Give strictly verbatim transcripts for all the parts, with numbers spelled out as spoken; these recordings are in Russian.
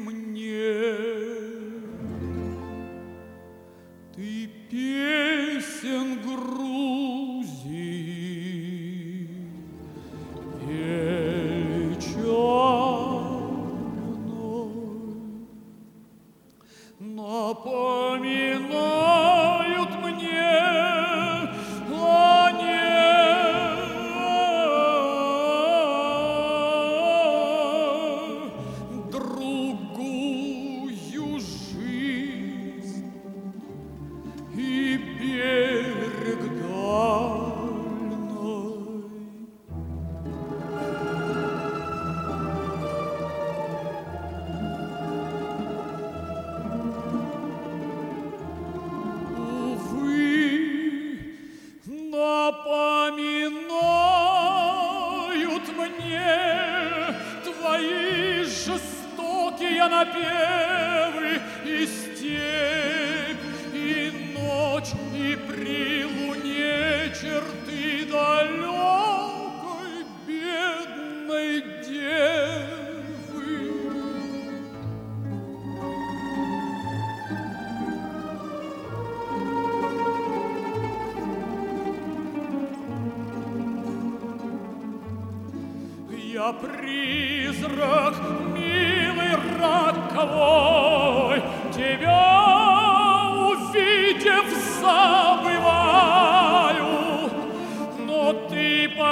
мне. Ты песен Грузии, вечерной, напоминают мне о ней другую жизнь и берег дальной. Напоминают мне твои жестокие напевы и степь, и ночь, и при луне черты далекой бедной девы. Я призрак, милый роковой, тебя увидев забываю, но ты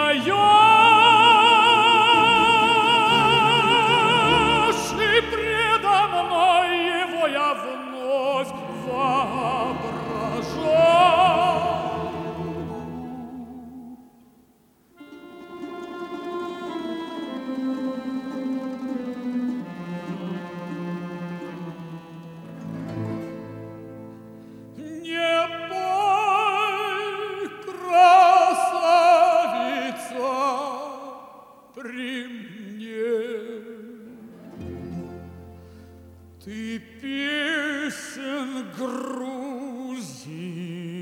поешь, и предо мной его я вновь воображаю. При мне ты песен Грузии.